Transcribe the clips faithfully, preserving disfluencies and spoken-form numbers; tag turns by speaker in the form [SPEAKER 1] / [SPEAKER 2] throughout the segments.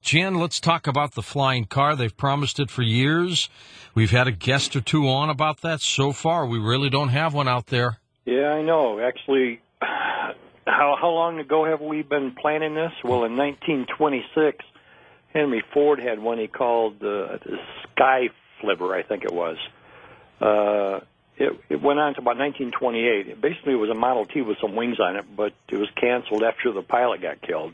[SPEAKER 1] Jen, let's talk about the flying car. They've promised it for years. We've had a guest or two on about that. So far, we really don't have one out there.
[SPEAKER 2] Yeah, I know. Actually, how how long ago have we been planning this? Well, in nineteen twenty-six, Henry Ford had one he called uh, the Sky Flivver, I think it was. Uh, it, it went on to about nineteen twenty-eight. It basically was a Model T with some wings on it, but it was canceled after the pilot got killed.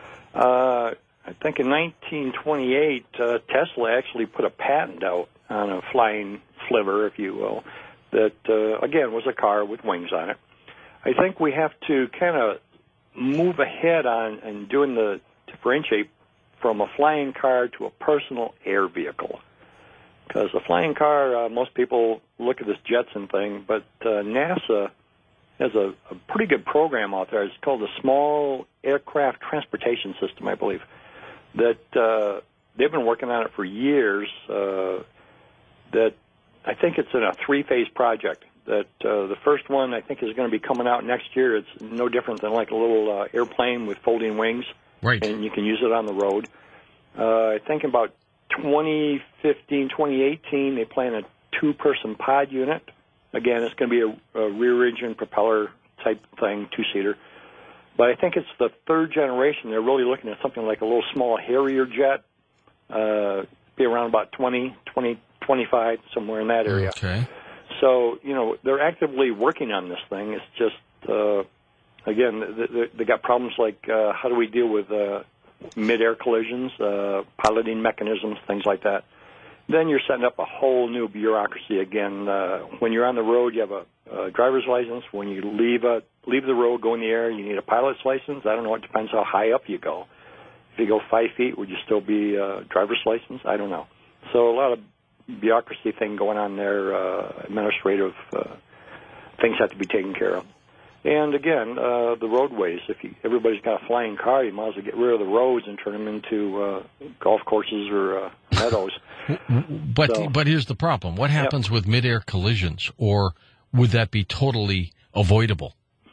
[SPEAKER 2] Uh, I think in nineteen twenty-eight, uh, Tesla actually put a patent out on a flying flivver, if you will, that, uh, again, was a car with wings on it. I think we have to kind of move ahead on and doing the differentiate from a flying car to a personal air vehicle. Because a flying car, uh, most people look at this Jetson thing, but uh, NASA has a, a pretty good program out there. It's called the Small Aircraft Transportation System, I believe, that uh, they've been working on it for years. Uh, that I think it's in a three-phase project. That uh, the first one, I think, is going to be coming out next year. It's no different than like a little uh, airplane with folding wings.
[SPEAKER 1] Right.
[SPEAKER 2] And you can use it on the road. Uh, I think about twenty fifteen, twenty eighteen, they plan a two-person pod unit. Again, it's going to be a, a rear-engine propeller type thing, two-seater. But I think it's the third generation. They're really looking at something like a little small Harrier jet, uh, be around about twenty, twenty, twenty-five, somewhere in that area.
[SPEAKER 1] Okay.
[SPEAKER 2] So, you know, they're actively working on this thing. It's just, uh, again, they, they got problems like uh, how do we deal with uh, mid-air collisions, uh, piloting mechanisms, things like that. Then you're setting up a whole new bureaucracy again. Uh, when you're on the road, you have a, a driver's license. When you leave a, leave the road, go in the air, you need a pilot's license. I don't know. It depends how high up you go. If you go five feet, would you still be a driver's license? I don't know. So a lot of bureaucracy thing going on there, uh, administrative uh, things have to be taken care of. And again, uh, the roadways. If you, everybody's got a flying car, you might as well get rid of the roads and turn them into uh, golf courses or uh, meadows.
[SPEAKER 1] But
[SPEAKER 2] so,
[SPEAKER 1] but here's the problem. What happens
[SPEAKER 2] yep.
[SPEAKER 1] with mid-air collisions, or would that be totally avoidable?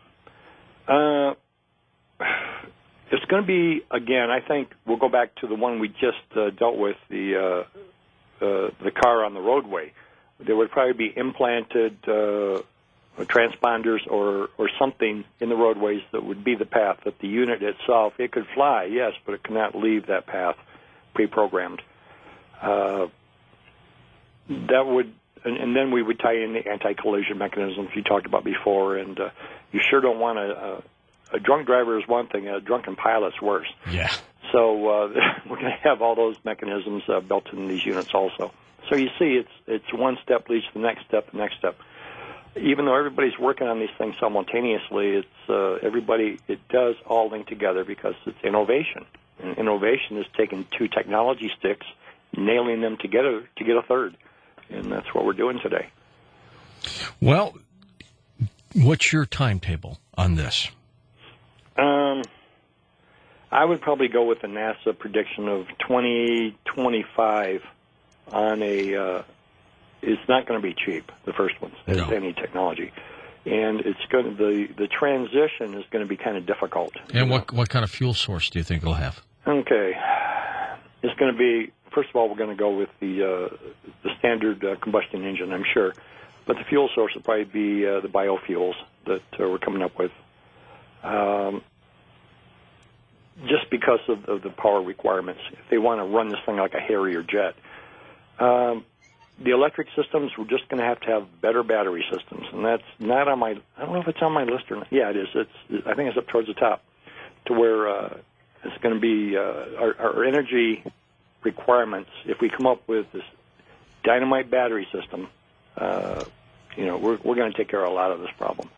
[SPEAKER 2] Uh, it's going to be, again, I think we'll go back to the one we just uh, dealt with, the uh, uh, the car on the roadway. There would probably be implanted uh, transponders or, or something in the roadways that would be the path, that the unit itself, it could fly, yes, but it cannot leave that path pre-programmed. Uh, that would, and, and then we would tie in the anti-collision mechanisms you talked about before, and uh, you sure don't want a, a, a drunk driver is one thing, a drunken pilot's worse.
[SPEAKER 1] Yeah.
[SPEAKER 2] So uh, we're going to have all those mechanisms uh, built in these units also. So you see, it's it's one step leads to the next step, the next step. Even though everybody's working on these things simultaneously, it's uh, everybody, it does all link together because it's innovation. And innovation is taking two technology sticks, nailing them together to get a third. And that's what we're doing today.
[SPEAKER 1] Well, what's your timetable on this?
[SPEAKER 2] Um, I would probably go with the NASA prediction of twenty twenty-five on a, uh, it's not going to be cheap, the first one, as
[SPEAKER 1] No.
[SPEAKER 2] any technology. And it's going to, the, the transition is going to be kind of difficult.
[SPEAKER 1] And what what kind of fuel source do you think it'll have?
[SPEAKER 2] Okay. It's going to be, first of all, we're going to go with the uh, the standard uh, combustion engine, I'm sure. But the fuel source will probably be uh, the biofuels that uh, we're coming up with. Um, just because of, of the power requirements, if they want to run this thing like a Harrier jet. Um, the electric systems, we're just going to have to have better battery systems, and that's not on my, I don't know if it's on my list or not. Yeah, it is. It's, I think it's up towards the top, to where uh, it's going to be uh, our, our energy requirements. If we come up with this dynamite battery system, uh, you know, we're, we're going to take care of a lot of this problem.